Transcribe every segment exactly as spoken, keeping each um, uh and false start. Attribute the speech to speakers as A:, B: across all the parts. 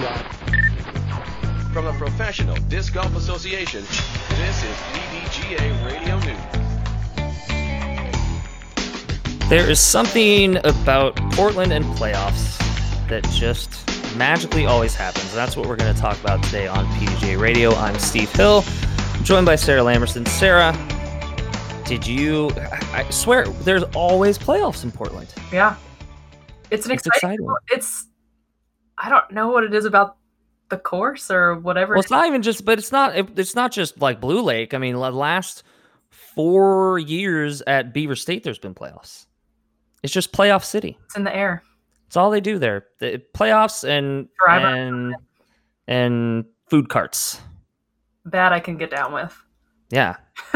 A: From the Professional Disc Golf Association, this is P D G A Radio News.
B: There is something about Portland and playoffs that just magically always happens. That's what we're going to talk about today on P D G A Radio. I'm Steve Hill, I'm joined by Sarah Lamberson. Sarah, did you... I, I swear, there's always playoffs in Portland.
C: Yeah. It's an
B: It's
C: exciting...
B: exciting.
C: It's... I don't know what it is about the course or whatever.
B: Well, it's not even just... But it's not it, It's not just like Blue Lake. I mean, the last four years at Beaver State, there's been playoffs. It's just playoff city.
C: It's in the air.
B: It's all they do there. The playoffs and
C: Driver.
B: and and food carts.
C: That I can get down with.
B: Yeah,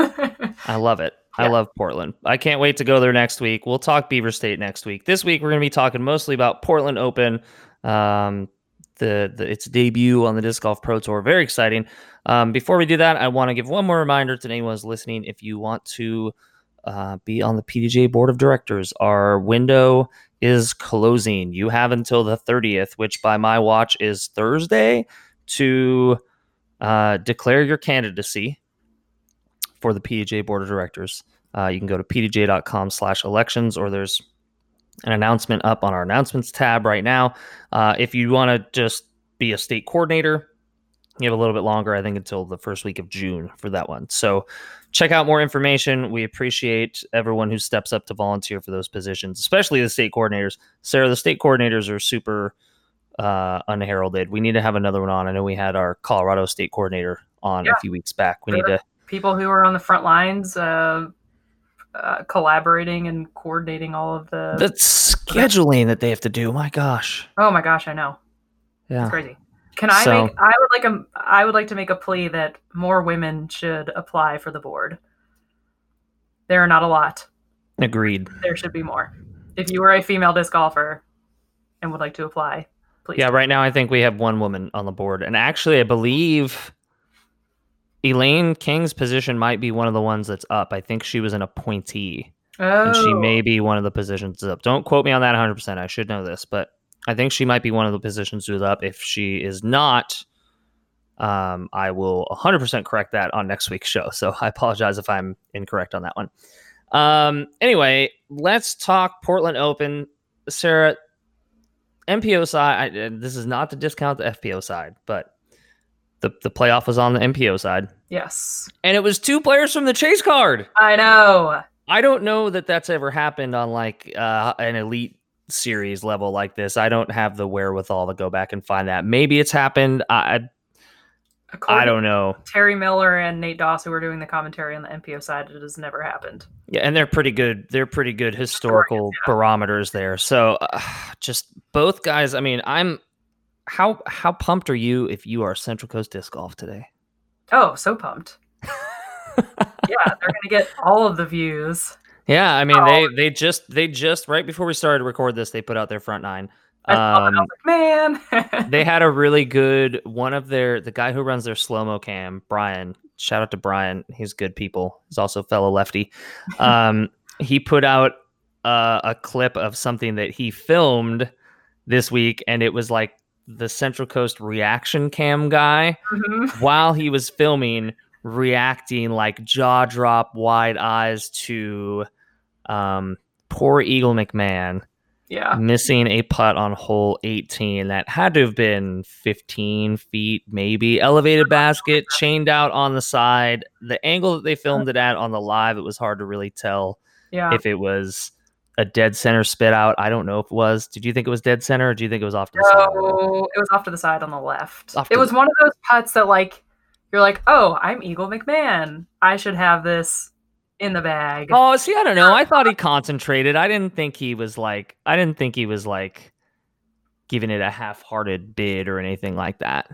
B: I love it. I
C: Yeah.
B: love Portland. I can't wait to go there next week. We'll talk Beaver State next week. This week we're going to be talking mostly about Portland Open, um, the, the its debut on the Disc Golf Pro Tour. Very exciting. Um, before we do that, I want to give one more reminder to anyone who's listening. If you want to uh, be on the P D G A Board of Directors, our window is closing. You have until the thirtieth, which by my watch is Thursday, to uh, declare your candidacy for the P D G A Board of Directors. Uh, you can go to p d g a dot com slash elections, or there's an announcement up on our announcements tab right now. Uh, if you want to just be a state coordinator, you have a little bit longer, I think, until the first week of June for that one. So check out more information. We appreciate everyone who steps up to volunteer for those positions, especially the state coordinators. Sarah, the state coordinators are super uh, unheralded. We need to have another one on. I know we had our Colorado state coordinator on
C: Yeah.
B: a few weeks back. We need to...
C: People who are on the front lines, uh, uh, collaborating and coordinating all of the...
B: The scheduling that they have to do, my gosh.
C: Oh my gosh, I know.
B: Yeah.
C: It's crazy. Can I
B: So-
C: make? I would like a. I would like to make a plea that more women should apply for the board. There are not a lot.
B: Agreed.
C: There should be more. If you are a female disc golfer and would like to apply, please.
B: Yeah, right now I think we have one woman on the board. And actually, I believe Elaine King's position might be one of the ones that's up. I think she was an appointee.
C: Oh,
B: And she may be one of the positions that's up. Don't quote me on that one hundred percent. I should know this, but I think she might be one of the positions that's up. If she is not, um, I will one hundred percent correct that on next week's show. So I apologize if I'm incorrect on that one. Um, anyway, let's talk Portland Open. Sarah, M P O side, I, this is not to discount the F P O side, but the, the playoff was on the M P O side.
C: yes.
B: And it was two players from the Chase card.
C: I know.
B: I don't know that that's ever happened on like uh, an elite series level like this. I don't have the wherewithal to go back and find that. Maybe it's happened. I I, I
C: According
B: don't know.
C: to Terry Miller and Nate Doss, who were doing the commentary on the M P O side, it has never happened.
B: Yeah, and they're pretty good. They're pretty good historical
C: yeah.
B: barometers there. So uh, just both guys. I mean, I'm how how pumped are you if you are Central Coast Disc Golf today?
C: Oh, so pumped. Yeah, they're gonna get all of the views.
B: Yeah, I mean
C: Oh.
B: they they just they just right before we started to record this, they put out their front nine.
C: I saw it,
B: Um,
C: I was like, man.
B: they had a really good one of their the guy who runs their slow-mo cam, Brian. Shout out to Brian. He's good people. He's also a fellow lefty. Um, he put out uh, a clip of something that he filmed this week, and it was like the Central Coast reaction cam guy
C: Mhm.
B: while he was filming, reacting like jaw drop, wide eyes to um, poor Eagle McMahon
C: Yeah.
B: missing a putt on hole eighteen that had to have been fifteen feet, maybe. Elevated basket, chained out on the side. The angle that they filmed it at on the live, it was hard to really tell
C: Yeah.
B: if it was a dead center spit out. I don't know if it was. Did you think it was dead center, or do you think it was off to the side?
C: No, it was off to the side on the left.
B: Off to
C: It was
B: the-
C: one of those putts that, like, you're like, oh, I'm Eagle McMahon. I should have this in the bag.
B: Oh, see, I don't know. I thought he concentrated. I didn't think he was like, I didn't think he was like giving it a half-hearted bid or anything like that.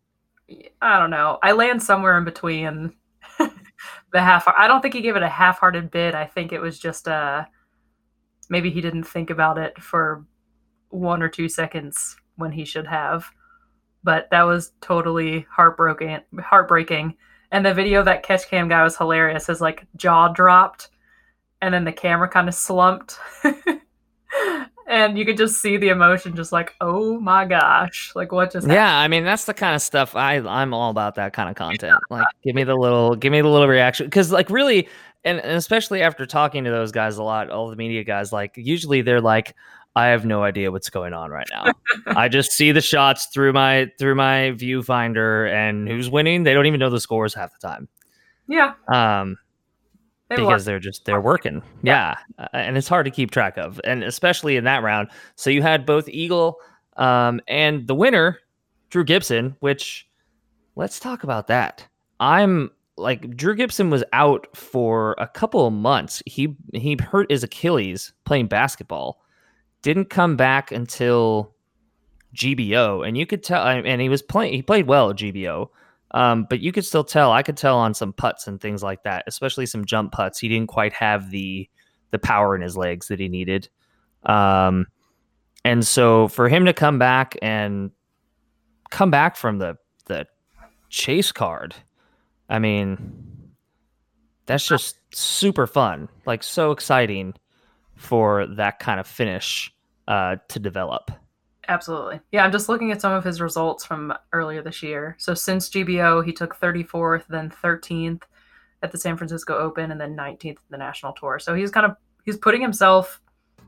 C: I don't know. I land somewhere in between the half. I don't think he gave it a half-hearted bid. I think it was just uh maybe he didn't think about it for one or two seconds when he should have. But that was totally heartbroken, heartbreaking. And the video that catch cam guy was hilarious. His like jaw dropped, and then the camera kind of slumped, and and you could just see the emotion, just like, oh my gosh, like what just happened?
B: Yeah, I mean that's the kind of stuff I I'm all about. That kind of content. Like, give me the little, give me the little reaction, because like really, and, and especially after talking to those guys a lot, all the media guys, like usually they're like, I have no idea what's going on right now. I just see the shots through my through my viewfinder, and who's winning. They don't even know the scores half the time.
C: Yeah.
B: Um.
C: They
B: because
C: won.
B: they're just they're working. Yeah. Uh, and it's hard to keep track of, and especially in that round. So you had both Eagle um and the winner, Drew Gibson, which let's talk about that. I'm like, Drew Gibson was out for a couple of months. He he hurt his Achilles playing basketball. Didn't come back until G B O, and you could tell, and he was playing he played well at G B O. Um, but you could still tell, I could tell on some putts and things like that, especially some jump putts. He didn't quite have the the power in his legs that he needed. Um, and so for him to come back and come back from the the chase card, I mean, that's just super fun. Like, so exciting for that kind of finish uh, to develop.
C: Absolutely. Yeah, I'm just looking at some of his results from earlier this year. So since G B O, he took thirty-fourth, then thirteenth at the San Francisco Open, and then nineteenth at the National Tour. So he's kind of he's putting himself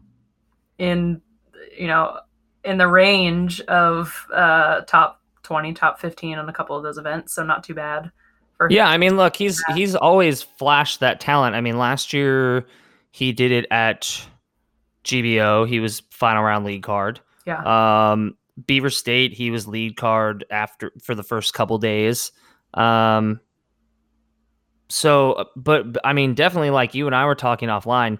C: in, you know, in the range of uh, top twenty, top fifteen on a couple of those events. So not too bad for him.
B: Yeah, I mean, look, he's he's always flashed that talent. I mean, last year he did it at G B O. He was final round lead card.
C: Yeah.
B: Um, Beaver State, he was lead card after for the first couple days. Um, so, but I mean, definitely, like you and I were talking offline,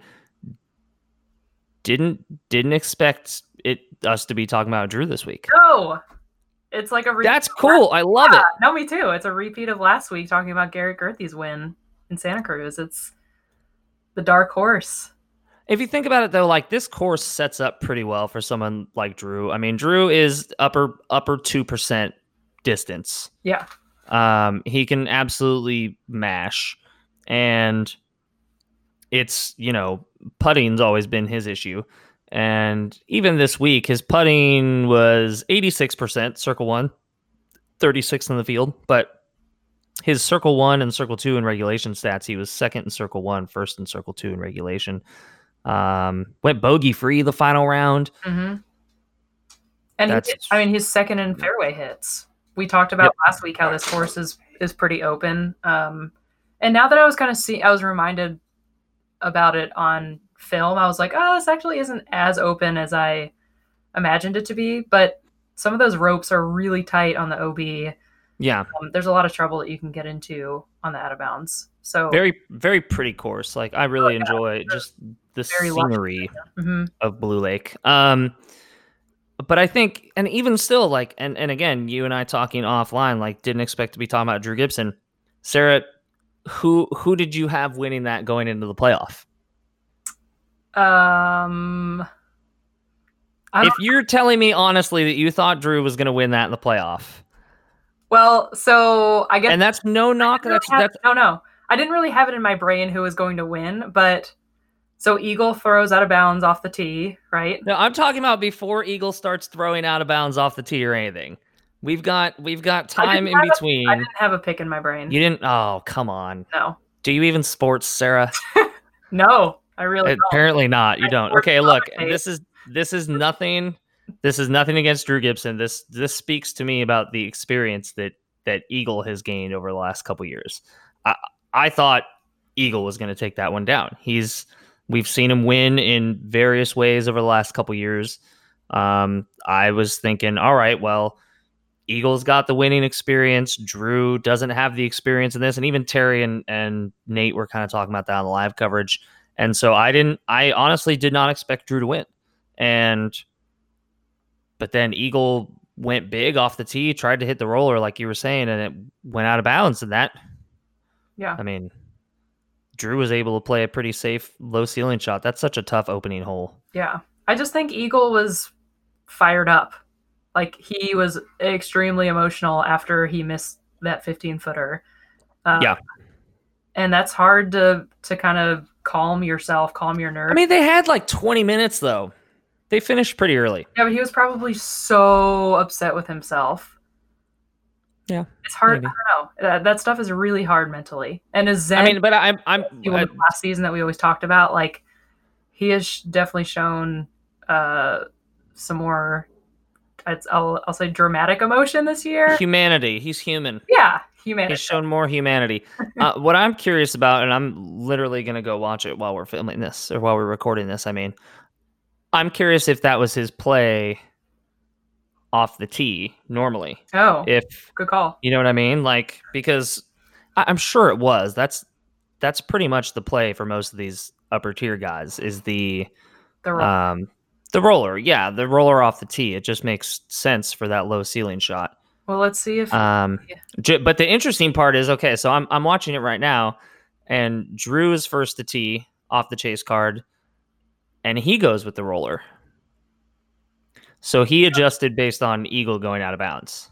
B: didn't didn't expect it us to be talking about Drew this week.
C: No, it's like a repeat.
B: That's cool. I love
C: yeah,
B: it.
C: No, me too. It's a repeat of last week talking about Garrett Gurthie's win in Santa Cruz. It's the dark horse.
B: If you think about it, though, like this course sets up pretty well for someone like Drew. I mean, Drew is upper upper two percent distance.
C: Yeah.
B: Um, he can absolutely mash, and it's, you know, putting's always been his issue. And even this week, his putting was eighty-six percent circle one, thirty-sixth in the field, but his circle one and circle two in regulation stats, he was second in circle one, first in circle two in regulation. Um, went bogey free the final round.
C: Mm-hmm. And
B: That's,
C: he, I mean, he's second in fairway hits. We talked about
B: yep.
C: last week how this course is is pretty open. Um, and now that I was kind of see, I was reminded about it on film. I was like, oh, this actually isn't as open as I imagined it to be. But some of those ropes are really tight on the O B.
B: Yeah,
C: um, there's a lot of trouble that you can get into on the out of bounds. So
B: very, very pretty course. Like, I really oh, yeah. enjoy just the
C: very
B: scenery
C: mm-hmm.
B: of Blue Lake. Um, but I think, and even still, like, and, and again, you and I talking offline, like, didn't expect to be talking about Drew Gibson. Sarah, who who did you have winning that going into the playoff?
C: Um,
B: if you're telling me honestly that you thought Drew was going to win that in the playoff.
C: Well, so I guess,
B: and that's no knock.
C: Really
B: that's
C: have,
B: that's
C: no, no. I didn't really have it in my brain who was going to win, but so Eagle throws out of bounds off the tee, right?
B: No, I'm talking about before Eagle starts throwing out of bounds off the tee or anything. We've got we've got time in between.
C: A, I didn't have a pick in my brain.
B: You didn't? Oh, come on.
C: No.
B: Do you even sports, Sarah?
C: No, I really don't.
B: Apparently not. You
C: I
B: don't. Okay, look. This is this is nothing. This is nothing against Drew Gibson. This this speaks to me about the experience that that Eagle has gained over the last couple years. I I thought Eagle was going to take that one down. He's we've seen him win in various ways over the last couple years. Um, I was thinking, all right, well, Eagle's got the winning experience. Drew doesn't have the experience in this, and even Terry and and Nate were kind of talking about that on the live coverage. And so I didn't. I honestly did not expect Drew to win. And but then Eagle went big off the tee, tried to hit the roller like you were saying, and it went out of bounds. And that,
C: yeah,
B: I mean, Drew was able to play a pretty safe low ceiling shot. That's such a tough opening hole.
C: Yeah, I just think Eagle was fired up. Like, he was extremely emotional after he missed that fifteen footer. Um,
B: yeah,
C: and that's hard to to kind of calm yourself, calm your nerves.
B: I mean, they had like twenty minutes though. They finished pretty early.
C: Yeah, but he was probably so upset with himself.
B: Yeah,
C: it's hard.
B: maybe.
C: I don't know. That, that stuff is really hard mentally. And is Zen?
B: I mean, but I'm I'm
C: people
B: I,
C: in last season that we always talked about, like he has definitely shown uh, some more. I'll I'll say dramatic emotion this year.
B: Humanity. He's human.
C: Yeah, humanity.
B: He's shown more humanity. uh, what I'm curious about, and I'm literally gonna go watch it while we're filming this or while we're recording this. I mean, I'm curious if that was his play off the tee normally.
C: Oh,
B: if
C: good call.
B: You know what I mean? Like, because I, I'm sure it was. That's that's pretty much the play for most of these upper tier guys is the
C: the
B: roller. um the roller. Yeah, the roller off the tee. It just makes sense for that low ceiling shot.
C: Well, let's see if
B: um yeah. But the interesting part is, okay, so I'm I'm watching it right now, and Drew is first to tee off the chase card, and he goes with the roller. So he adjusted based on Eagle going out of bounds.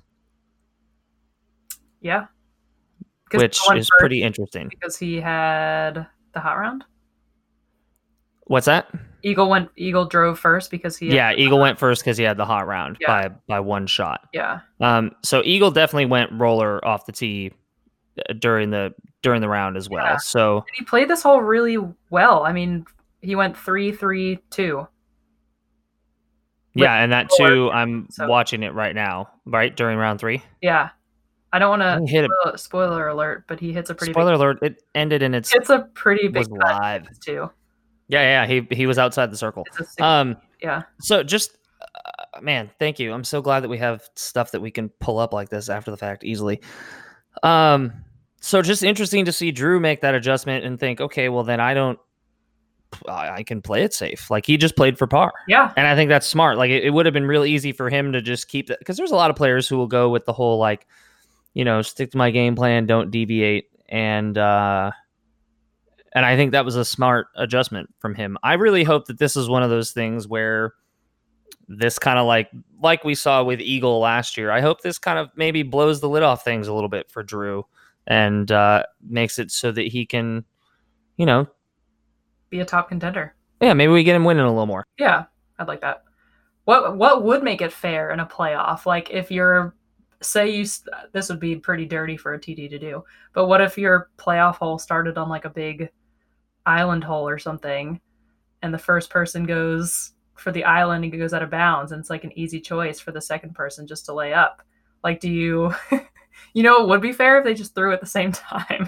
C: Yeah.
B: Which is pretty interesting.
C: Because he had the hot round?
B: What's that?
C: Eagle went Eagle drove first because he had
B: Yeah, Eagle went first because he had the hot round
C: yeah.
B: by by one shot.
C: Yeah.
B: Um so Eagle definitely went roller off the tee during the during the round as well.
C: Yeah.
B: So
C: and he played this hole really well. I mean, he went three three two.
B: Yeah, and that too, I'm so. watching it right now, right during round three.
C: Yeah, I don't want to
B: hit
C: spoil, spoiler alert, but he hits a pretty
B: spoiler
C: big,
B: alert. It ended in its.
C: It's a pretty big
B: was live
C: too.
B: Yeah, yeah, he he was outside the circle.
C: Six,
B: um,
C: yeah.
B: So just, uh, man, thank you. I'm so glad that we have stuff that we can pull up like this after the fact easily. Um, so just interesting to see Drew make that adjustment and think, okay, well then I don't. I can play it safe. Like he just played for par.
C: Yeah.
B: And I think that's smart. Like it, it would have been really easy for him to just keep that, because there's a lot of players who will go with the whole, like, you know, stick to my game plan, don't deviate. And, uh, and I think that was a smart adjustment from him. I really hope that this is one of those things where this kind of like, like we saw with Eagle last year, I hope this kind of maybe blows the lid off things a little bit for Drew and, uh, makes it so that he can, you know,
C: be a top contender.
B: Yeah, maybe we get him winning a little more.
C: Yeah, I'd like that. What what would make it fair in a playoff? Like if you're, say you, this would be pretty dirty for a T D to do, but what if your playoff hole started on like a big island hole or something, and the first person goes for the island and goes out of bounds, and it's like an easy choice for the second person just to lay up. Like, do you, you know, it would be fair if they just threw at the same time.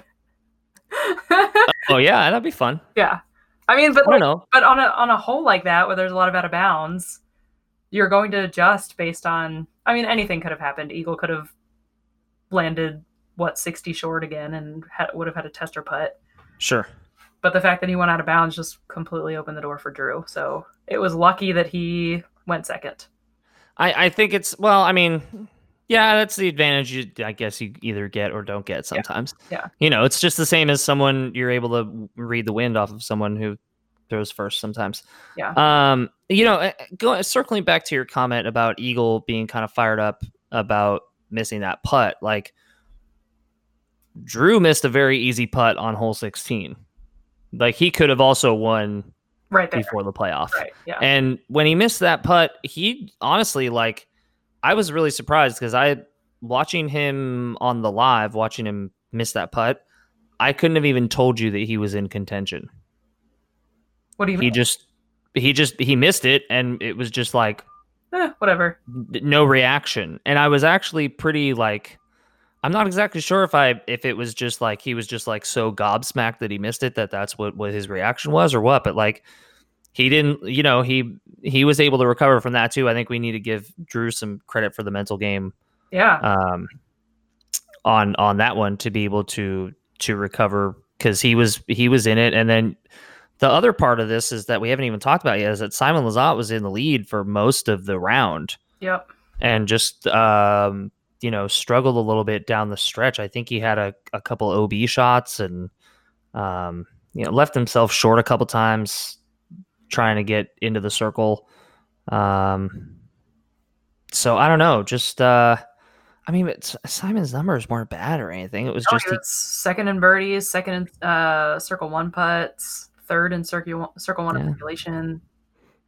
B: Oh yeah, that'd be fun.
C: Yeah. I mean, but
B: I
C: like,
B: know.
C: but on a on a hole like that where there's a lot of out of bounds, you're going to adjust based on. I mean, anything could have happened. Eagle could have landed what sixty short again and had, would have had a tester putt.
B: Sure.
C: But the fact that he went out of bounds just completely opened the door for Drew. So it was lucky that he went second.
B: I I think it's well. I mean, yeah, that's the advantage. You, I guess you either get or don't get sometimes.
C: Yeah. yeah.
B: You know, it's just the same as someone you're able to read the wind off of someone who throws first sometimes.
C: Yeah.
B: Um. You know, going circling back to your comment about Eagle being kind of fired up about missing that putt, like Drew missed a very easy putt on hole sixteen. Like he could have also won
C: right there.
B: before the playoff.
C: Right. Yeah.
B: And when he missed that putt, he honestly like. I was really surprised because I, watching him on the live, watching him miss that putt, I couldn't have even told you that he was in contention.
C: What do you
B: he
C: mean? He
B: just, he just, he missed it, and it was just like,
C: eh, whatever.
B: No reaction. And I was actually pretty like, I'm not exactly sure if I, if it was just like, he was just like so gobsmacked that he missed it, that that's what, what his reaction was or what, but like, he didn't, you know, he he was able to recover from that too. I think we need to give Drew some credit for the mental game.
C: Yeah.
B: Um, on on that one to be able to to recover because he was he was in it. And then the other part of this is that we haven't even talked about yet is that Simon Lizotte was in the lead for most of the round.
C: Yep.
B: And just um, you know, struggled a little bit down the stretch. I think he had a, a couple O B shots and um, you know, left himself short a couple times trying to get into the circle. Um, so I don't know. Just, uh, I mean, it's, Simon's numbers weren't bad or anything. It was
C: no,
B: just
C: he was second in birdies, second in uh, circle one putts, third in circle circle one
B: yeah.
C: accumulation.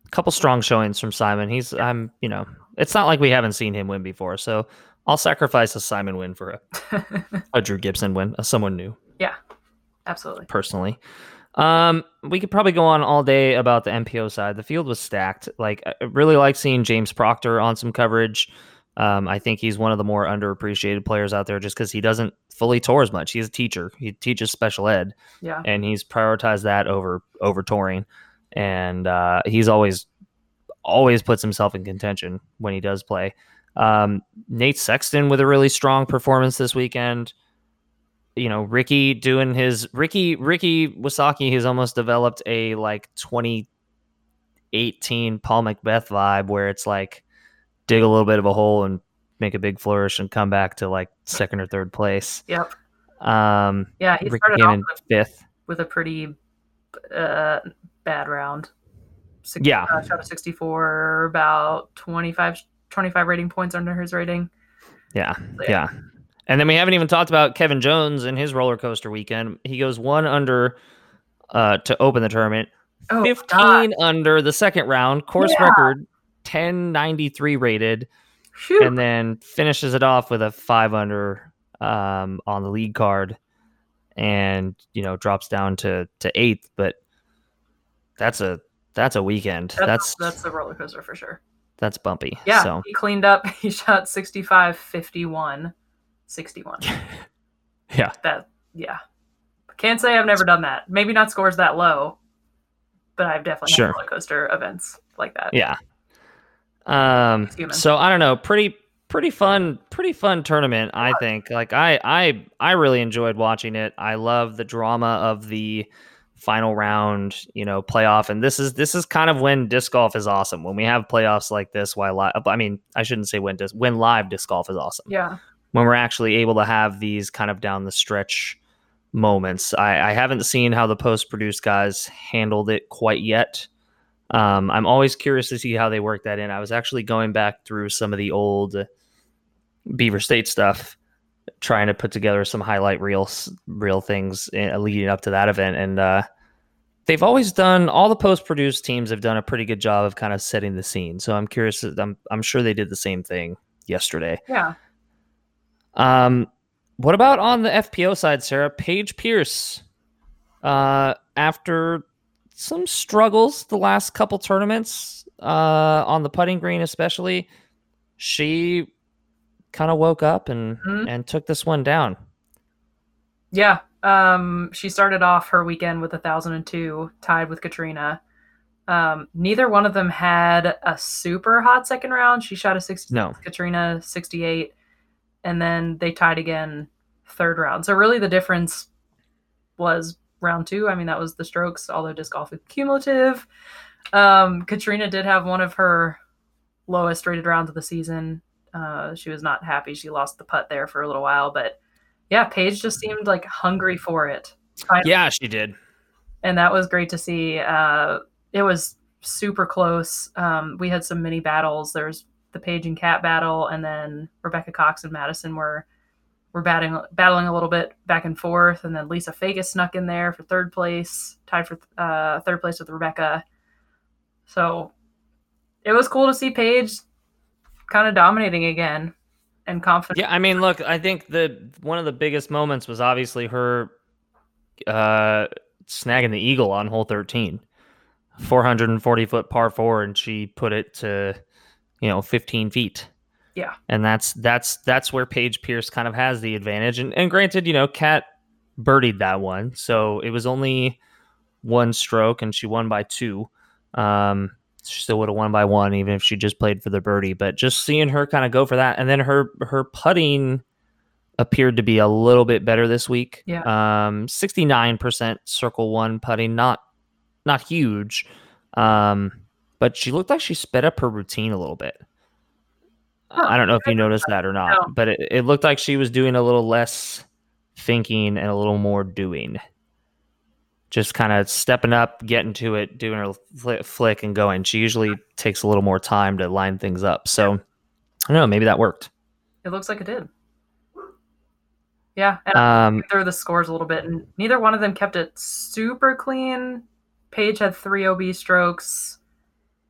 B: couple strong showings from Simon. He's I'm you know it's not like we haven't seen him win before, so I'll sacrifice a Simon win for a, a Drew Gibson win, a someone new.
C: Yeah, absolutely.
B: Personally, um, we could probably go on all day about the M P O side. The field was stacked. Like I really like seeing James Proctor on some coverage. Um, I think he's one of the more underappreciated players out there just because he doesn't fully tour as much. He's a teacher. He teaches special ed,
C: Yeah,
B: and he's prioritized that over over touring. And uh, he's always always puts himself in contention when he does play. Um, Nate Sexton with a really strong performance this weekend. You know, Ricky doing his Ricky Ricky Wasaki has almost developed a like twenty eighteen Paul Macbeth vibe where it's like dig a little bit of a hole and make a big flourish and come back to like second or third place.
C: Yep.
B: Um,
C: Yeah, he
B: Ricky
C: started
B: came
C: off
B: in
C: with,
B: fifth.
C: with a pretty uh, bad round. Six,
B: Yeah.
C: uh, shot a sixty-four, about twenty-five, twenty-five rating points under his rating.
B: Yeah,
C: So,
B: yeah. Yeah. And then we haven't even talked about Kevin Jones and his roller coaster weekend. He goes one under uh, to open the tournament,
C: Oh,
B: fifteen
C: God.
B: under the second round, course
C: Yeah.
B: record, ten ninety-three rated,
C: Shoot.
B: and then finishes it off with a five under um, on the lead card, and you know drops down to to eighth. But that's a that's a weekend.
C: That's
B: That's
C: that's the roller coaster for sure.
B: that's bumpy.
C: Yeah,
B: So
C: he cleaned up. He shot sixty-five, fifty-one, sixty-one.
B: yeah,
C: That yeah. Can't say I've never done that. Maybe not scores that low, but I've definitely
B: Sure.
C: had roller coaster events like that.
B: yeah. Um.
C: Human.
B: So I don't know. Pretty pretty fun. Pretty fun tournament. I think. Like I I I really enjoyed watching it. I love the drama of the final round, you know, playoff. And this is this is kind of when disc golf is awesome. When we have playoffs like this, why live? I mean, I shouldn't say when disc when live disc golf is awesome.
C: Yeah.
B: When we're actually able to have these kind of down the stretch moments. I, I haven't seen how the post produced guys handled it quite yet. Um, I'm always curious to see how they work that in. I was actually going back through some of the old Beaver State stuff, trying to put together some highlight reels, real things uh, leading up to that event. And uh, they've always done, all the post-produced teams have done a pretty good job of kind of setting the scene. So I'm curious, I'm, I'm sure they did the same thing yesterday.
C: Yeah.
B: Um, what about on the F P O side, Sarah? Paige Pierce, uh, after some struggles the last couple tournaments, uh, on the putting green especially, she kind of woke up and
C: Mhm.
B: and took this one down.
C: Yeah. Um, she started off her weekend with a thousand and two, tied with Katrina. Um, neither one of them had a super hot second round. She shot a sixty,
B: No.
C: Katrina sixty-eight, and then they tied again third round. So really the difference was round two. I mean, that was the strokes, although disc golf is cumulative. Um, Katrina did have one of her lowest rated rounds of the season. Uh, she was not happy. She lost the putt there for a little while, but yeah, Paige just seemed like hungry for it. Finally.
B: Yeah, she did.
C: And that was great to see. Uh, it was super close. Um, we had some mini battles. There's the Paige and Kat battle, and then Rebecca Cox and Madison were were batting, battling a little bit back and forth, and then Lisa Fagus snuck in there for third place, tied for uh, third place with Rebecca. So it was cool to see Paige kind of dominating again and confident.
B: Yeah, I mean, look, I think the one of the biggest moments was obviously her uh, snagging the eagle on hole thirteen, four hundred forty foot par four, and she put it to, you know, fifteen feet.
C: Yeah.
B: And that's that's that's where Paige Pierce kind of has the advantage. And and granted, you know, Kat birdied that one, so it was only one stroke, and she won by two. Um, she still would have won by one, even if she just played for the birdie. But just seeing her kind of go for that, and then her her putting appeared to be a little bit better this week.
C: Yeah.
B: Um, sixty-nine percent circle one putting, not not huge. Um, but she looked like she sped up her routine a little bit.
C: Huh.
B: I don't know if you noticed that or not,
C: No.
B: but it, it looked like she was doing a little less thinking and a little more doing. Just kind of stepping up, getting to it, doing her fl- flick and going. She usually takes a little more time to line things up. So, I don't know, maybe that worked.
C: It looks like it did. Yeah. And
B: Um,
C: through the scores a little bit, and neither one of them kept it super clean. Paige had three O B strokes.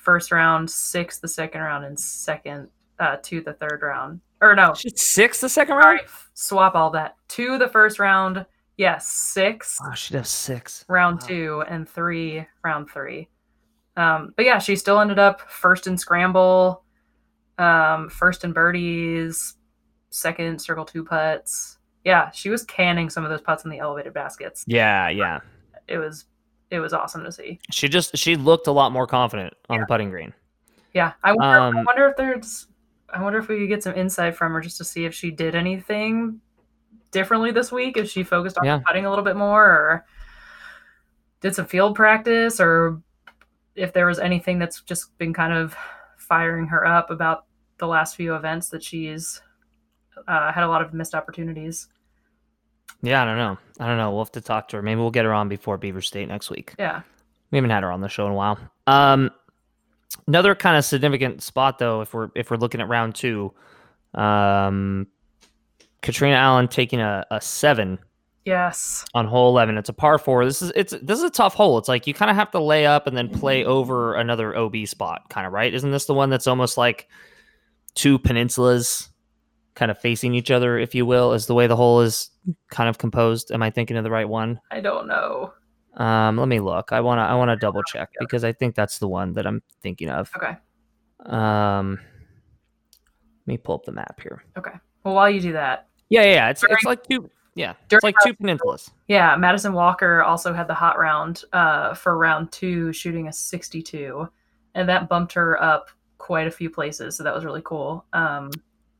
C: first round, six the second round, and second uh, two the third round. Or no,
B: She's six the second
C: sorry,
B: round.
C: swap all that. Two the first round, yes, six
B: Oh, she does six.
C: round
B: Wow.
C: two, and three round three. Um, but yeah, she still ended up first in scramble, um, first in birdies, second circle two putts. Yeah, she was canning some of those putts in the elevated baskets.
B: Yeah, yeah.
C: It was it was awesome to see.
B: She just she looked a lot more confident on
C: Yeah.
B: the putting green.
C: Yeah, I wonder, I
B: Um,
C: wonder if there's I wonder if we could get some insight from her just to see if she did anything differently this week, if she focused on
B: Yeah.
C: putting a little bit more or did some field practice, or if there was anything that's just been kind of firing her up about the last few events that she's uh, had a lot of missed opportunities.
B: Yeah, I don't know. I don't know. We'll have to talk to her. Maybe we'll get her on before Beaver State next week.
C: Yeah.
B: We haven't had her on the show in a while. Um, another kind of significant spot though, if we're if we're looking at round two, um, Katrina Allen taking a, a seven
C: Yes.
B: on hole eleven. It's a par four. This is it's this is a tough hole. It's like you kind of have to lay up and then play over another O B spot, kind of, right? Isn't this the one that's almost like two peninsulas kind of facing each other, if you will, is the way the hole is kind of composed? Am I thinking of the right one?
C: I don't know.
B: Um, let me look. I wanna I wanna double check because I think that's the one that I'm thinking of.
C: Okay.
B: Um, let me pull up the map here.
C: Okay. Well, while you do that,
B: Yeah, yeah, yeah. It's
C: During-
B: it's like two. Yeah,
C: during
B: it's like two peninsulas.
C: yeah, Madison Walker also had the hot round uh, for round two, shooting a sixty-two, and that bumped her up quite a few places. So that was really cool. Um,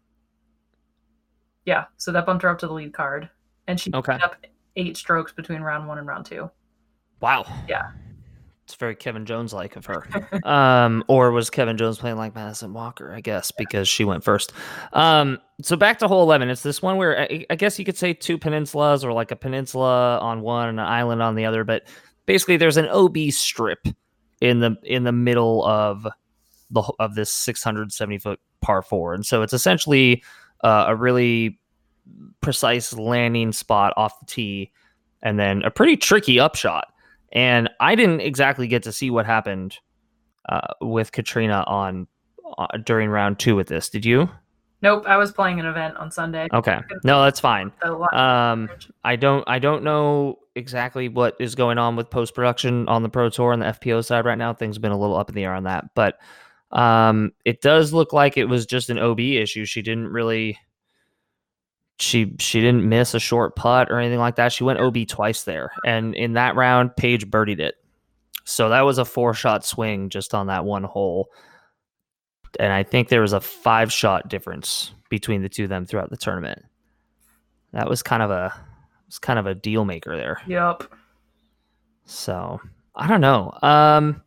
C: yeah, so that bumped her up to the lead card, and she
B: Okay.
C: picked up eight strokes between round one and round two.
B: Wow.
C: Yeah.
B: It's very Kevin Jones like of her. um, or was Kevin Jones playing like Madison Walker, I guess, because she went first. Um, so back to hole eleven. It's this one where I, I guess you could say two peninsulas or like a peninsula on one and an island on the other, but basically there's an O B strip in the in the middle of the of this six hundred seventy foot par four. And so it's essentially uh, a really precise landing spot off the tee and then a pretty tricky upshot. And I didn't exactly get to see what happened uh, with Katrina on uh, during round two with this. Did you?
C: Nope, I was playing an event on Sunday.
B: Okay, no, that's fine.
C: So, lot-
B: Um, I don't, I don't know exactly what is going on with post production on the Pro Tour and the F P O side right now. Things have been a little up in the air on that, but um, it does look like it was just an O B issue. She didn't really. She she didn't miss a short putt or anything like that. She went O B twice there, and in that round, Paige birdied it. So that was a four shot swing just on that one hole, and I think there was a five shot difference between the two of them throughout the tournament. That was kind of a was kind of a deal maker there.
C: Yep.
B: So I don't know. Um,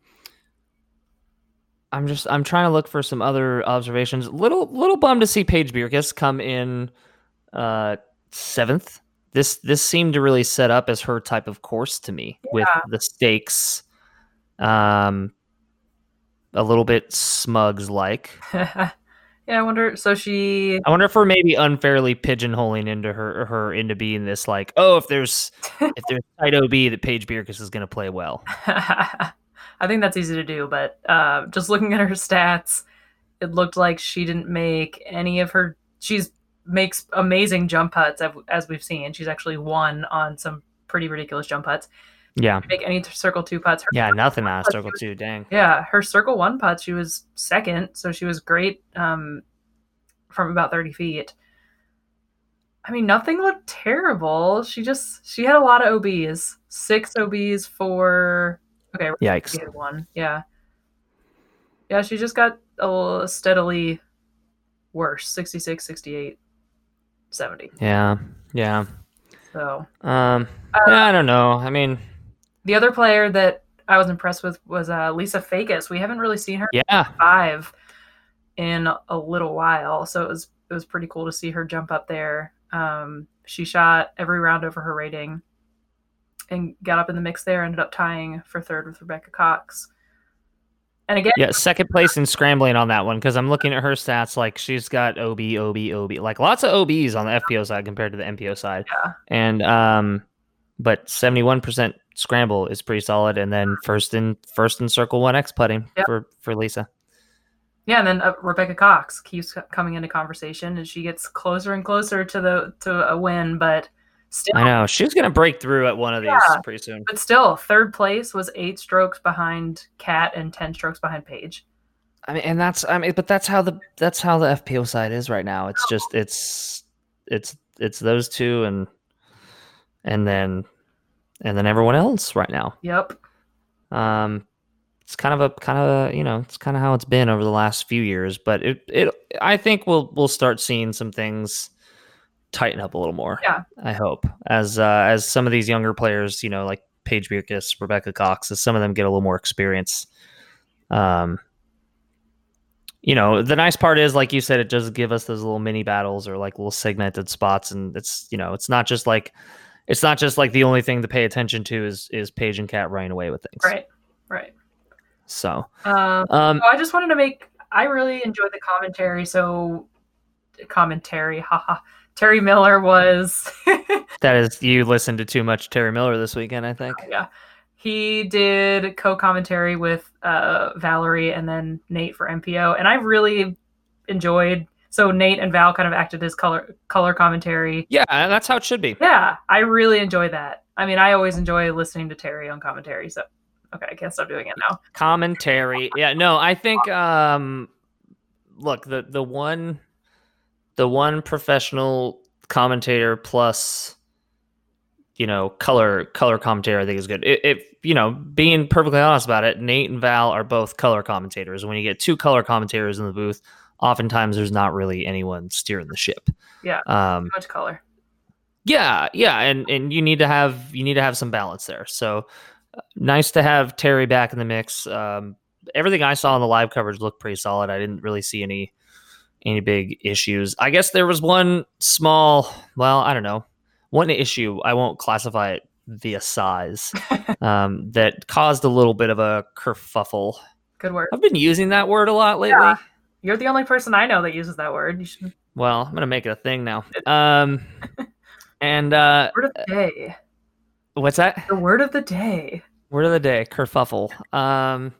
B: I'm just I'm trying to look for some other observations. Little little bummed to see Paige Bierkes come in uh seventh. This this seemed to really set up as her type of course to me, with the stakes um a little bit Smugs like.
C: Yeah, I wonder. So she.
B: I wonder if we're maybe unfairly pigeonholing into her her into being this like, oh, if there's if there's tight O B that Paige Bierkes is going to play well.
C: I think that's easy to do, but uh, just looking at her stats, it looked like she didn't make any of her. She's makes amazing jump putts as we've seen. She's actually won on some pretty ridiculous jump putts.
B: Yeah.
C: Didn't make any circle two putts. Her
B: Yeah,
C: circle
B: nothing
C: one
B: on a
C: putt,
B: circle
C: she was-
B: two. Dang.
C: Yeah, her circle one putt, she was second, so she was great um, from about thirty feet. I mean, nothing looked terrible. She just she had a lot of O Bs, six O Bs for okay.
B: Yikes.
C: She had one, yeah, yeah. She just got a little steadily worse. sixty-six, sixty-eight, seventy.
B: Yeah. Yeah.
C: So
B: Um.
C: uh,
B: Yeah, I don't know. I mean,
C: the other player that I was impressed with was uh, Lisa Fakis. We haven't really seen her
B: yeah.
C: five in a little while, so it was it was pretty cool to see her jump up there. Um, she shot every round over her rating and got up in the mix there. Ended up tying for third with Rebecca Cox. And again,
B: Yeah, second place in scrambling on that one because I'm looking at her stats. Like she's got O B, O B, O B, like lots of O Bs on the F P O side compared to the M P O side.
C: Yeah.
B: And um, but seventy-one percent scramble is pretty solid, and then first in first in circle one X putting
C: Yep.
B: for for Lisa.
C: Yeah, and then uh, Rebecca Cox keeps coming into conversation, and she gets closer and closer to the to a win, but still,
B: I know she was going to break through at one of these
C: Yeah.
B: pretty soon.
C: but still, third place was eight strokes behind Kat and ten strokes behind Paige.
B: I mean, and that's I mean, but that's how the that's how the F P O side is right now. It's just it's it's it's those two and and then and then everyone else right now.
C: Yep.
B: Um, it's kind of a kind of a, you know, it's kind of how it's been over the last few years. But it it I think we'll we'll start seeing some things tighten up a little more.
C: Yeah.
B: I hope as uh, as some of these younger players, you know, like Paige Bierkes, Rebecca Cox, as some of them get a little more experience. Um. You know, the nice part is, like you said, it does give us those little mini battles or like little segmented spots, and it's, you know, it's not just like it's not just like the only thing to pay attention to is is Paige and Kat running away with things.
C: Right. Right.
B: So,
C: Um,
B: um,
C: so I just wanted to make. I really enjoyed the commentary. So, commentary, haha. Terry Miller was.
B: that is, you listened to too much Terry Miller this weekend, I think.
C: Yeah. He did co-commentary with uh, Valerie and then Nate for M P O, and I really enjoyed. So Nate and Val kind of acted as color color commentary.
B: Yeah, and that's how it should be.
C: Yeah, I really enjoy that. I mean, I always enjoy listening to Terry on commentary. So, okay, I can't stop doing it now.
B: Commentary, yeah. No, I think. Um, look, the the one, the one professional commentator plus, you know, color color commentary, I think is good. It, it, you know, being perfectly honest about it, Nate and Val are both color commentators. When you get two color commentators in the booth, oftentimes there's not really anyone steering the ship.
C: Yeah,
B: Um,
C: too much color.
B: yeah, yeah, and and you need to have you need to have some balance there. So uh, nice to have Terry back in the mix. Um, everything I saw in the live coverage looked pretty solid. I didn't really see any any big issues. I guess there was one small, well, I don't know, one issue. I won't classify it via size, um, that caused a little bit of a kerfuffle.
C: Good word.
B: I've been using that word a lot lately.
C: Yeah. You're the only person I know that uses that word. You should.
B: Well, I'm gonna make it a thing now. Um, and uh,
C: Word of the day.
B: what's that?
C: The word of the day.
B: Word of the day, kerfuffle. Um,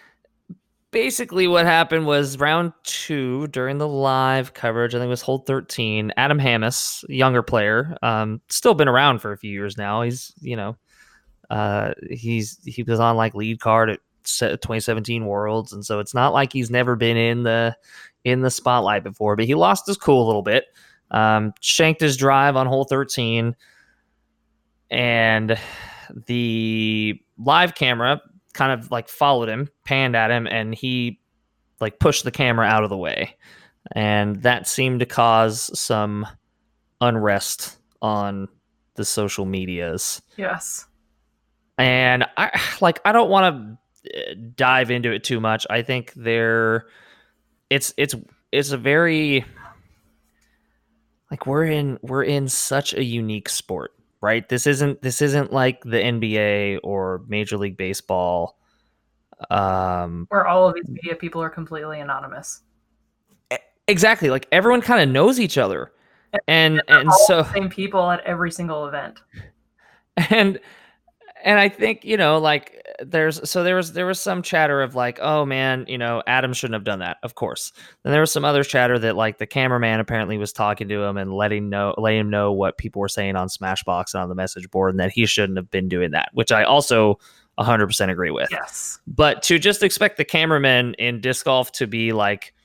B: basically, what happened was round two during the live coverage. I think it was hole thirteen. Adam Hammes, younger player, um, still been around for a few years now. He's, you know, uh, he's he was on like lead card at twenty seventeen Worlds, and so it's not like he's never been in the in the spotlight before. But he lost his cool a little bit. Um, shanked his drive on hole thirteen, and the live camera kind of like followed him, panned at him, and he like pushed the camera out of the way. And that seemed to cause some unrest on the social medias.
C: Yes.
B: And I like I don't want to dive into it too much. I think there it's it's it's a very like we're in we're in such a unique sport. Right. This isn't this isn't like the N B A or Major League Baseball. Um,
C: Where all of these media people are completely anonymous.
B: Exactly. Like everyone kind of knows each other. And
C: They're
B: and
C: all
B: so
C: the same people at every single event.
B: and and I think, you know, like there's so there was there was some chatter of like, oh man, you know, Adam shouldn't have done that, of course. Then there was some other chatter that like the cameraman apparently was talking to him and letting know letting him know what people were saying on Smashbox and on the message board, and that he shouldn't have been doing that, which I also one hundred percent agree with.
C: Yes.
B: But to just expect the cameramen in disc golf to be like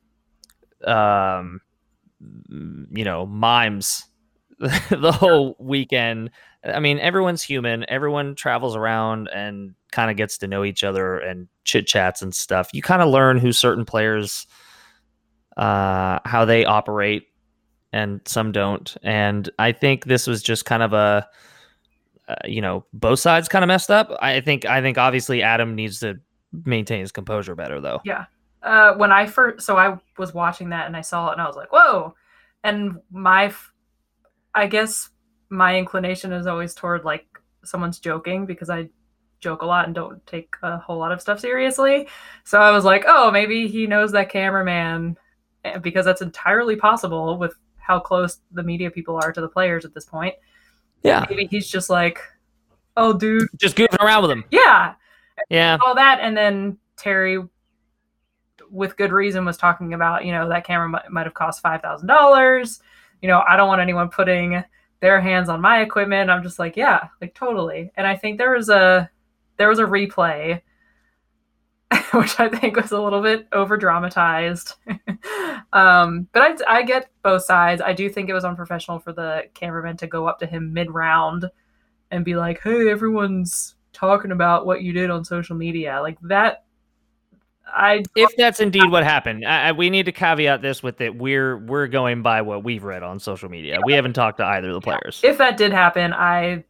B: um you know, mimes the whole weekend. I mean, everyone's human. Everyone travels around and kind of gets to know each other and chit chats and stuff. You kind of learn who certain players, uh, how they operate, and some don't. And I think this was just kind of a, uh, you know, both sides kind of messed up. I think, I think obviously Adam needs to maintain his composure better, though.
C: Yeah. Uh, when I first, so I was watching that and I saw it and I was like, whoa. And my, I guess my inclination is always toward like someone's joking because I joke a lot and don't take a whole lot of stuff seriously. So I was like, oh, maybe he knows that cameraman, because that's entirely possible with how close the media people are to the players at this point.
B: Yeah.
C: Maybe he's just like, oh, dude,
B: just goofing around with him.
C: yeah,
B: Yeah,
C: all that, and then Terry, with good reason, was talking about, you know, that camera might, might have cost five thousand dollars. You know, I don't want anyone putting their hands on my equipment. I'm just like, yeah, like totally. And I think there was a there was a replay, which I think was a little bit over dramatized. um, but I, I get both sides. I do think it was unprofessional for the cameraman to go up to him mid round and be like, "Hey, everyone's talking about what you did on social media." Like that. I
B: if that's indeed what happened, I, I- we need to caveat this with that we're we're going by what we've read on social media. We haven't talked to either of the players.
C: if that did happen, I,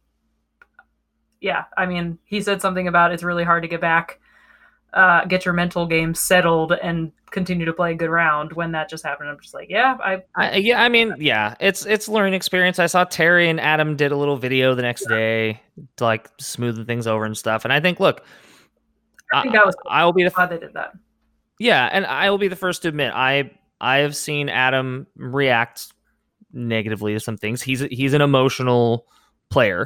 C: yeah, I mean, he said something about it's really hard to get back, uh, get your mental game settled and continue to play a good round when that just happened. I'm just like, yeah, I,
B: I, yeah, I mean, yeah, it's it's learning experience. I saw Terry and Adam did a little video the next day to like smoothing things over and stuff. And I think, look,
C: I think that was cool.
B: I will be the
C: Glad they did that.
B: yeah, and I will be the first to admit I I have seen Adam react negatively to some things. He's he's an emotional player,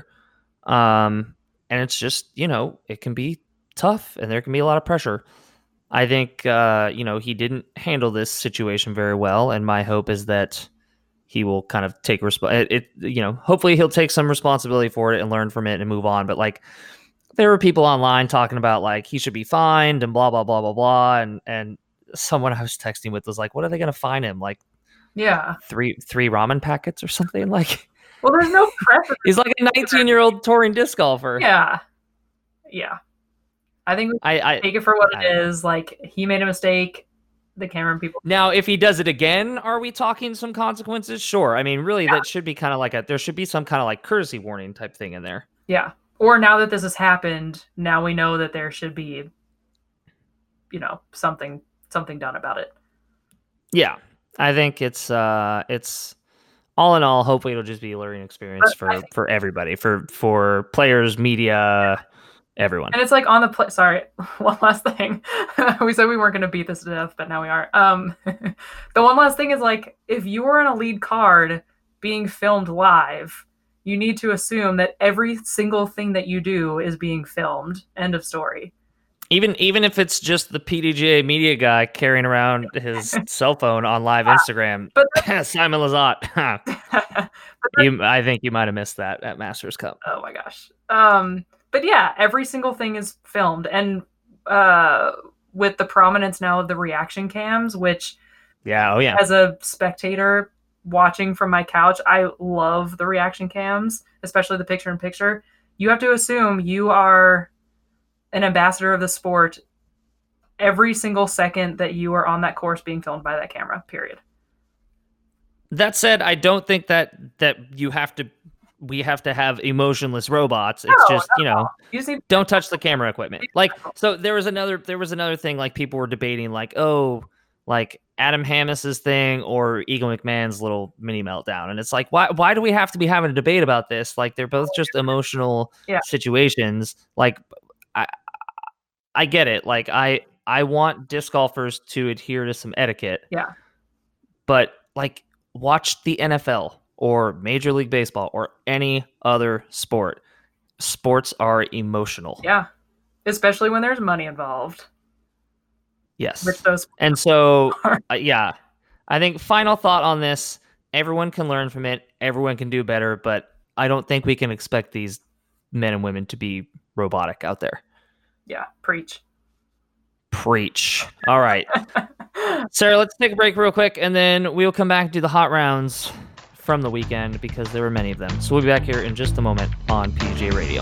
B: um, and it's just, you know, it can be tough and there can be a lot of pressure. I think uh, you know, he didn't handle this situation very well, and my hope is that he will kind of take resp- it, it. You know, hopefully he'll take some responsibility for it and learn from it and move on. But like, there were people online talking about like he should be fined and blah blah blah blah blah, and and someone I was texting with was like, "What are they going to fine him? Like
C: Yeah.
B: three three ramen packets or something?" Like,
C: Well, there's no precedent.
B: he's like a nineteen year old touring disc golfer.
C: Yeah. Yeah. I think we
B: I, I
C: take it for what
B: I
C: it
B: don't know.
C: is. Like, he made a mistake. The Cameron people.
B: Now, if he does it again, are we talking some consequences? Sure. I mean, really, that should be kind of like a there should be some kind of like courtesy warning type thing in there.
C: Yeah. Or now that this has happened, now we know that there should be, you know, something something done about it.
B: Yeah, I think it's uh it's all in all. Hopefully, it'll just be a learning experience
C: But I
B: for
C: think-
B: for everybody, for for players, media, everyone.
C: And it's like on the play. Sorry, one last thing. We said we weren't going to beat this to death, but now we are. Um, the one last thing is like, if you are in a lead card being filmed live, you need to assume that every single thing that you do is being filmed. End of story.
B: Even even if it's just the P D G A media guy carrying around his cell phone on live Instagram,
C: But
B: Simon Lizotte.
C: but
B: you, I think you might have missed that at Masters Cup.
C: oh my gosh. Um, but yeah, every single thing is filmed, and uh, with the prominence now of the reaction cams, which
B: Yeah. Oh yeah.
C: as a spectator watching from my couch, I love the reaction cams, especially the picture in picture. You have to assume you are an ambassador of the sport every single second that you are on that course being filmed by that camera, period.
B: That said, I don't think that that you have to. We have to have emotionless robots. It's
C: No,
B: just, you know,
C: You just need
B: don't touch the camera equipment. Like, so there was another there was another thing, like people were debating like, oh, like Adam Hammis's thing or Eagle McMahon's little mini meltdown. And it's like, why why do we have to be having a debate about this? Like, they're both just emotional
C: Yeah.
B: situations. Like, I I get it. Like, I I want disc golfers to adhere to some etiquette.
C: Yeah.
B: But like, watch the N F L or Major League Baseball or any other sport. Sports are emotional.
C: Yeah. Especially when there's money involved.
B: Yes.
C: Which those
B: And so, uh, yeah, I think final thought on this, everyone can learn from it. Everyone can do better, but I don't think we can expect these men and women to be robotic out there.
C: yeah, preach.
B: Preach. All right. Sarah, let's take a break real quick, and then we'll come back and do the hot rounds from the weekend because there were many of them. So we'll be back here in just a moment on P D G A Radio.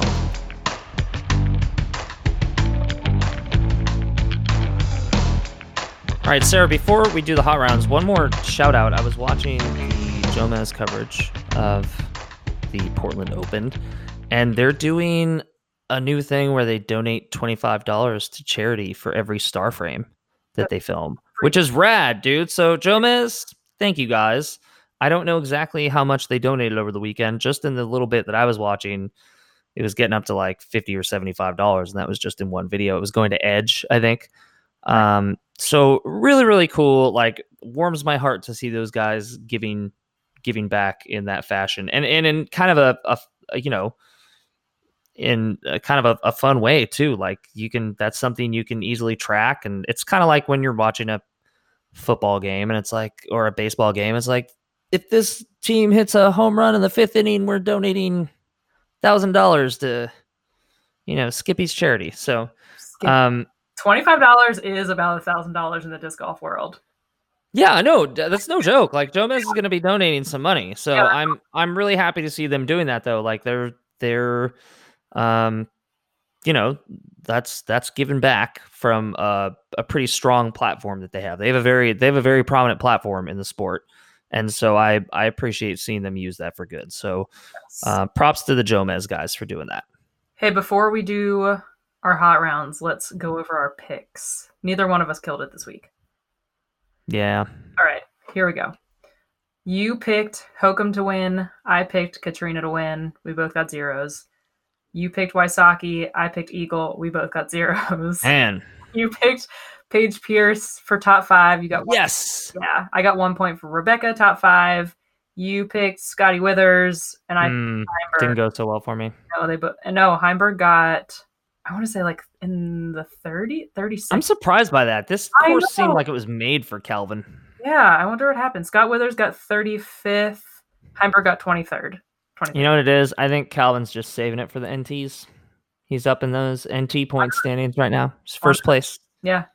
B: All right, Sarah, before we do the hot rounds, one more shout out. I was watching the Jomez coverage of the Portland Open, and they're doing a new thing where they donate twenty-five dollars to charity for every star frame that they film, which is rad, dude. So Jomez, thank you guys. I don't know exactly how much they donated over the weekend. Just in the little bit that I was watching, it was getting up to like fifty or seventy-five dollars, and that was just in one video. It was going to Edge, I think. Um, so really, really cool. Like, warms my heart to see those guys giving giving back in that fashion, and and in kind of a, a, a you know, in a kind of a, a fun way too. Like you can, that's something you can easily track. And it's kind of like when you're watching a football game and it's like, or a baseball game, it's like, if this team hits a home run in the fifth inning, we're donating thousand dollars to, you know, Skippy's charity. So,
C: Skip.
B: um,
C: twenty-five dollars is about a thousand dollars in the disc golf world.
B: yeah, I know, that's no joke. Like Jomez is going to be donating some money. So
C: Yeah.
B: I'm, I'm really happy to see them doing that though. Like they're, they're, um, you know, that's, that's given back from a, a pretty strong platform that they have. They have a very, they have a very prominent platform in the sport. And so I, I appreciate seeing them use that for good. So uh, props to the Jomez guys for doing that.
C: Hey, before we do our hot rounds, let's go over our picks. Neither one of us killed it this week.
B: Yeah.
C: All right, here we go. You picked Hokum to win. I picked Katrina to win. We both got zeros. You picked Wysocki. I picked Eagle. We both got zeros.
B: Man.
C: You picked Paige Pierce for top five. You got one.
B: Yes.
C: Yeah, I got one point for Rebecca, top five. You picked Scotty Withers, and I
B: mm,
C: Heimberg.
B: Didn't go so well for me.
C: No, they both. No, Heimberg got, I want to say like in the thirty, thirty-six.
B: I'm surprised by that. This
C: I
B: course
C: know.
B: seemed like it was made for Calvin.
C: Yeah, I wonder what happened. Scott Withers got thirty-fifth. Heimberg got twenty-third. twenty-third.
B: You know what it is? I think Calvin's just saving it for the N Ts. He's up in those N T point standings right now. It's first place.
C: Yeah.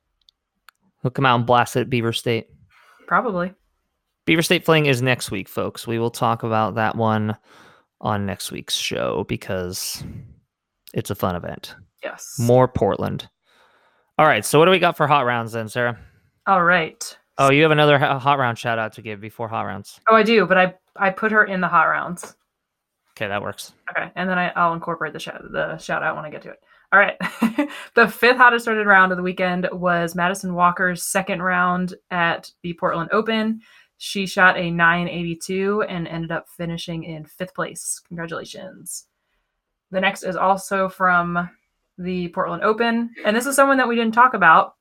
B: He'll come out and blast it at Beaver State.
C: Probably.
B: Beaver State Fling is next week, folks. We will talk about that one on next week's show because it's a fun event.
C: Yes.
B: More Portland. All right. So what do we got for hot rounds then, Sarah?
C: All right.
B: Oh, you have another hot round shout out to give before hot rounds.
C: Oh, I do, but I I put her in the hot rounds.
B: Okay, that works.
C: Okay, and then I, I'll incorporate the shout the shout out when I get to it. All right. The fifth hottest rated round of the weekend was Madison Walker's second round at the Portland Open. She shot a nine eighty-two and ended up finishing in fifth place. Congratulations. The next is also from the Portland Open, and this is someone that we didn't talk about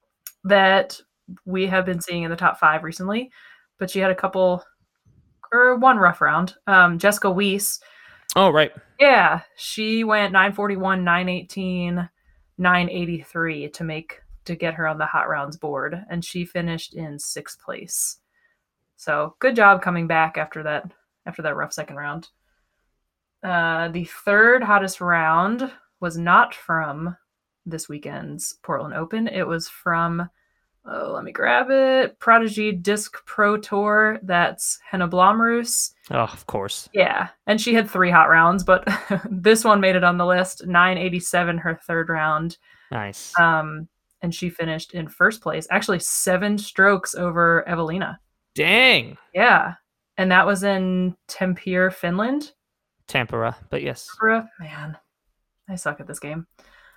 C: that we have been seeing in the top five recently, but she had a couple or one rough round. Um, Jessica Weiss.
B: Oh, right.
C: Yeah, she went nine forty-one, nine eighteen, nine eighty-three to make to get her on the hot rounds board, and she finished in sixth place. So good job coming back after that after that rough second round. Uh, the third hottest round was not from this weekend's Portland Open. It was from, oh, let me grab it, Prodigy Disc Pro Tour. That's Henna Blomroos.
B: Oh, of course.
C: Yeah, and she had three hot rounds, but this one made it on the list. nine eighty-seven, her third round.
B: Nice.
C: Um, and she finished in first place. Actually, seven strokes over Evelina.
B: Dang.
C: Yeah, and that was in Tampere, Finland.
B: Tampere, but yes.
C: Tampere, man, I suck at this game.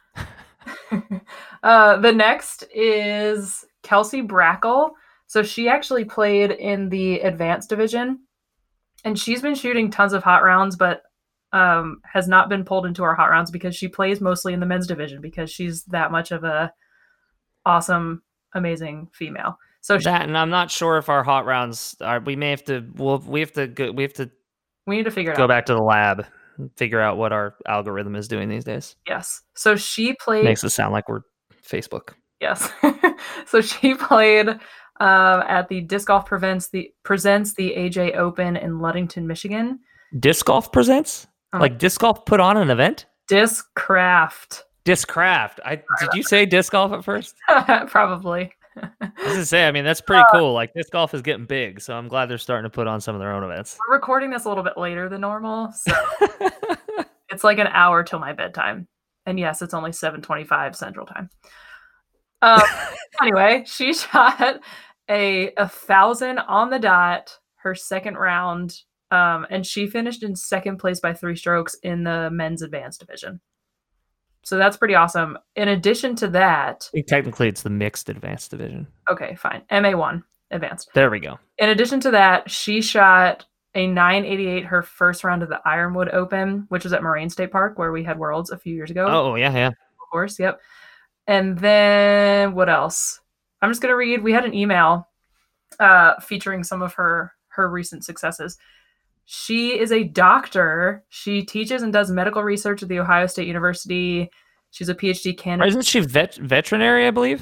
C: uh, the next is Kelsey Brackle. So she actually played in the advanced division, and she's been shooting tons of hot rounds, but um, has not been pulled into our hot rounds because she plays mostly in the men's division because she's that much of a awesome, amazing female. So she,
B: that, and I'm not sure if our hot rounds are. We may have to. Well, we have to go. We have to.
C: We need to figure it
B: go
C: out.
B: Go back to the lab, and figure out what our algorithm is doing these days.
C: Yes. So she played.
B: Makes it sound like we're Facebook.
C: Yes. So she played uh, at the Disc Golf Presents the presents the A J Open in Ludington, Michigan.
B: Disc Golf presents.
C: Oh.
B: Like Disc Golf put on an event?
C: Discraft.
B: Discraft. I did you say disc golf at first?
C: Probably.
B: I was gonna say, I mean, that's pretty uh, cool. Like disc golf is getting big, so I'm glad they're starting to put on some of their own events.
C: We're recording this a little bit later than normal, so it's like an hour till my bedtime. And yes, it's only seven twenty-five Central Time. Um, anyway, she shot a a thousand on the dot, her second round. Um, and she finished in second place by three strokes in the men's advanced division. So that's pretty awesome. In addition to that...
B: I think technically it's the mixed advanced division.
C: Okay, fine. M A one advanced.
B: There we go.
C: In addition to that, she shot a nine eighty-eight her first round of the Ironwood Open, which was at Moraine State Park, where we had Worlds a few years ago.
B: Oh, yeah, yeah.
C: Of course, yep. And then what else? I'm just going to read. We had an email uh, featuring some of her, her recent successes. She is a doctor. She teaches and does medical research at the Ohio State University. She's a PhD candidate.
B: Isn't she vet veterinary, I believe?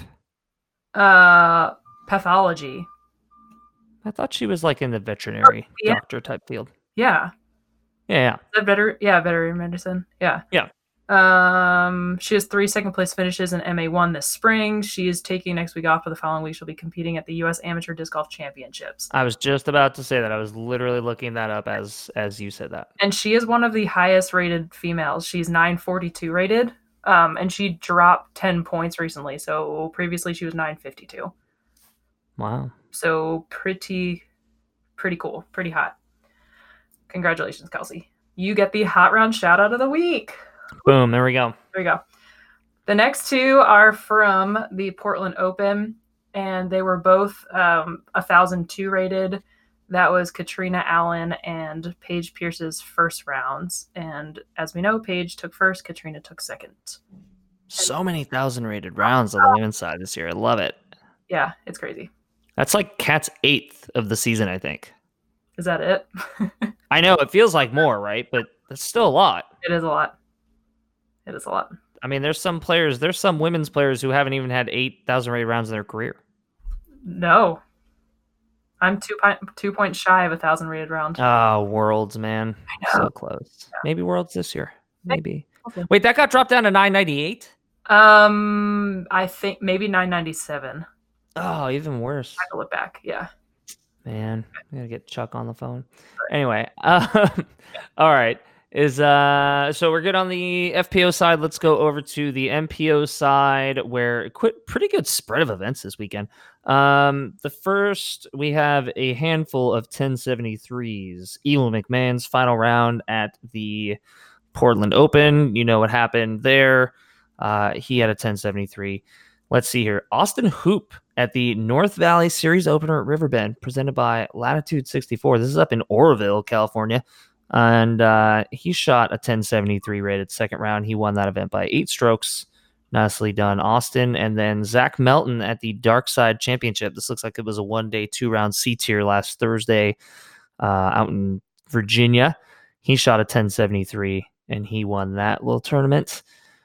C: Uh, pathology.
B: I thought she was like in the veterinary
C: Oh, yeah.
B: doctor type field.
C: Yeah.
B: Yeah, yeah.
C: Is that better? Yeah, veterinary medicine. Yeah.
B: Yeah.
C: Um, she has three second place finishes in M A one this spring. She is taking next week off, but the following week she'll be competing at the U S Amateur Disc Golf Championships.
B: I was just about to say that. I was literally looking that up as as you said that.
C: And she is one of the highest rated females. She's nine forty-two rated. Um, and she dropped ten points recently. So previously she was nine fifty-two.
B: Wow.
C: So pretty, pretty cool. Pretty hot. Congratulations, Kelsey. You get the hot round shout out of the week.
B: Boom. There we go.
C: There we go. The next two are from the Portland Open, and they were both um, one thousand two rated. That was Katrina Allen and Paige Pierce's first rounds. And as we know, Paige took first, Katrina took second.
B: So many thousand rated rounds on the women's side this year. I love it.
C: Yeah, it's crazy.
B: That's like Kat's eighth of the season, I think.
C: Is that it?
B: I know it feels like more, right? But that's still a lot.
C: It is a lot. It is a lot.
B: I mean, there's some players, there's some women's players who haven't even had eight thousand rated rounds in their career.
C: No. I'm two, point, two points shy of a thousand rated round.
B: Oh, Worlds, man.
C: I know.
B: So close. Yeah. Maybe Worlds this year. Maybe.
C: Okay.
B: Wait, that got dropped down to nine ninety-eight?
C: Um, I think maybe nine ninety-seven.
B: Oh, even worse.
C: I have to look back. Yeah.
B: Man, I gotta get Chuck on the phone. Anyway, um, all right. Is uh, so we're good on the F P O side. Let's go over to the M P O side, where quit pretty good spread of events this weekend. Um, the first, we have a handful of ten seventy-threes. Elon McMahon's final round at the Portland Open. You know what happened there. Uh, he had a ten seventy-three. Let's see here. Austin Hoop at the North Valley Series opener at Riverbend, presented by Latitude sixty-four. This is up in Oroville, California. And uh, he shot a ten seventy-three rated second round. He won that event by eight strokes. Nicely done, Austin. And then Zach Melton at the Dark Side Championship. This looks like it was a one-day, two-round C-tier last Thursday uh, out in Virginia. He shot a ten seventy-three, and he won that little tournament.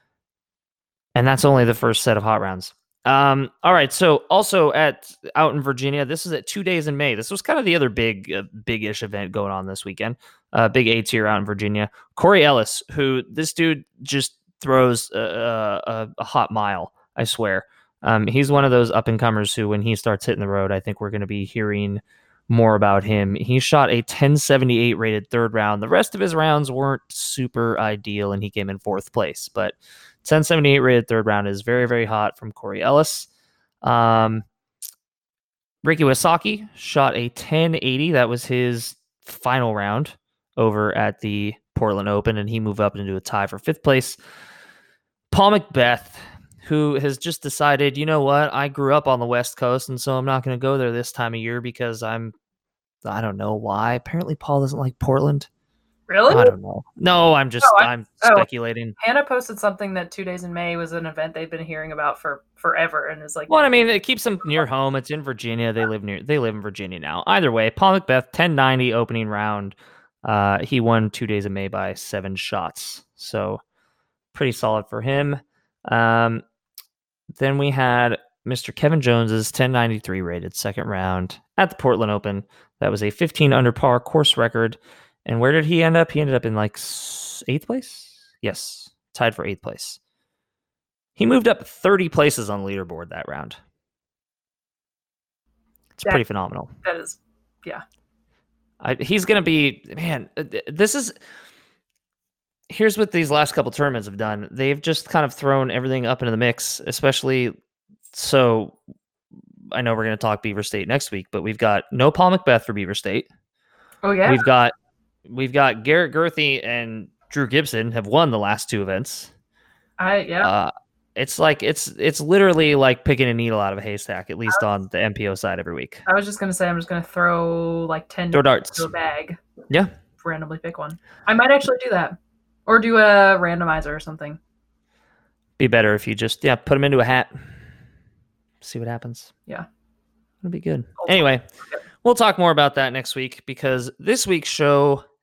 B: And that's only the first set of hot rounds. Um, all right. So also at out in Virginia, this is at two days in May. This was kind of the other big, uh, big-ish event going on this weekend. Uh, big A tier out in Virginia. Corey Ellis, who this dude just throws a, a, a hot mile, I swear. Um, he's one of those up-and-comers who, when he starts hitting the road, I think we're going to be hearing more about him. He shot a ten seventy-eight rated third round. The rest of his rounds weren't super ideal, and he came in fourth place. But ten seventy-eight rated third round is very, very hot from Corey Ellis. Um, Ricky Wysocki shot a ten eighty. That was his final round over at the Portland Open, and he moved up into a tie for fifth place. Paul McBeth, who has just decided, you know what, I grew up on the West Coast, and so I'm not going to go there this time of year because I'm, I don't know why. Apparently Paul doesn't like Portland.
C: Really?
B: I don't know. No, I'm just,
C: Oh, I-
B: I'm
C: oh.
B: speculating.
C: Hannah posted something that two days in May was an event they've been hearing about for forever, and is like,
B: Well, I mean, it keeps them near home. It's in Virginia. They live near, they live in Virginia now. Either way, Paul McBeth, ten ninety opening round. Uh, he won two days in May by seven shots. So pretty solid for him. Um, then we had Mister Kevin Jones's ten ninety-three rated second round at the Portland Open. That was a fifteen under par course record. And where did he end up? He ended up in like eighth place. Yes, tied for eighth place. He moved up thirty places on the leaderboard that round. It's
C: That-
B: pretty phenomenal.
C: that is, yeah.
B: I, he's going to be, man, this is, here's what these last couple tournaments have done. They've just kind of thrown everything up into the mix, especially, so I know we're going to talk Beaver State next week, but we've got no Paul McBeth for Beaver State.
C: Oh, yeah?
B: We've got, we've got Garrett Gerthy and Drew Gibson have won the last two events.
C: I, yeah.
B: Uh, it's like, it's, it's literally like picking a needle out of a haystack, at least on the M P O side every week.
C: I was just going to say, I'm just going to throw like ten
B: Throw darts.
C: to a bag.
B: Yeah.
C: Randomly pick one. I might actually do that. Or do a randomizer or something.
B: Be better if you just, yeah, put them into a hat. See what happens.
C: Yeah.
B: It'll be good.
C: Oh,
B: Anyway,
C: okay.
B: we'll talk more about that next week because this week's show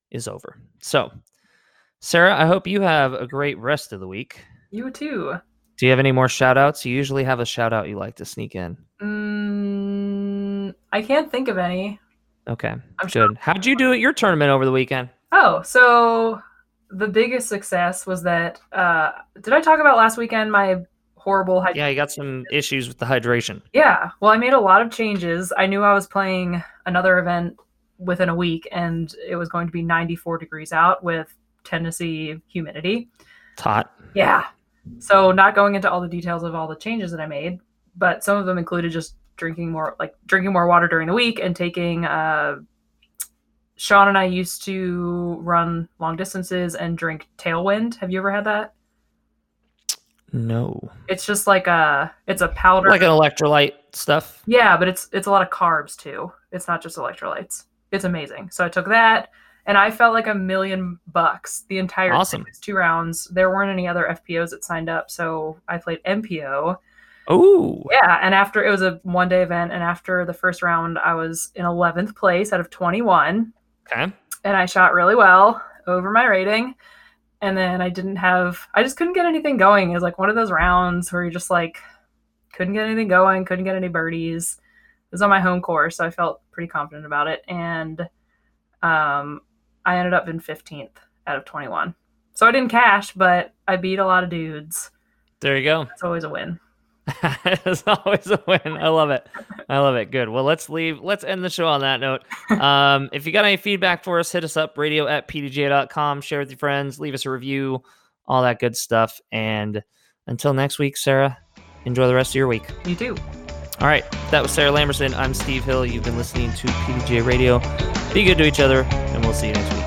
B: is over. So, Sarah, I hope you have a great rest of the week.
C: You too.
B: Do you have any more shout outs? You usually have a shout out you like to sneak in.
C: Mm, I can't think of any.
B: Okay,
C: I'm
B: good.
C: sure.
B: How'd you do at your tournament over the weekend?
C: Oh, so the biggest success was that, uh, did I talk about last weekend my horrible hydration?
B: Yeah, you got some issues with the hydration.
C: Yeah, well, I made a lot of changes. I knew I was playing another event within a week, and it was going to be ninety-four degrees out with Tennessee humidity.
B: It's hot.
C: Yeah. So not going into all the details of all the changes that I made, but some of them included just drinking more, like drinking more water during the week and taking, uh, Sean and I used to run long distances and drink Tailwind. Have you ever had that?
B: No.
C: It's just like a, it's a powder.
B: Like an electrolyte stuff?
C: Yeah, but it's it's a lot of carbs too. It's not just electrolytes. It's amazing. So I took that, and I felt like a million bucks the entire
B: Awesome.
C: two rounds. There weren't any other F P Os that signed up, so I played M P O.
B: Oh.
C: Yeah, and after it was a one day event, and after the first round, I was in eleventh place out of twenty-one.
B: Okay.
C: And I shot really well over my rating. And then I didn't have, I just couldn't get anything going. It was like one of those rounds where you just like couldn't get anything going, couldn't get any birdies. It was on my home course, so I felt pretty confident about it. And um, I ended up in fifteenth out of twenty-one. So I didn't cash, but I beat a lot of dudes.
B: There you go.
C: It's always a win.
B: It's always a win. I love it. I love it. Good. Well, let's leave. Let's end the show on that note. Um, if you got any feedback for us, hit us up, radio at p d j dot com. Share with your friends. Leave us a review. All that good stuff. And until next week, Sarah, enjoy the rest of your week.
C: You too.
B: All right. That was Sarah Lamberson. I'm Steve Hill. You've been listening to P D J Radio. Be good to each other, and we'll see you next week.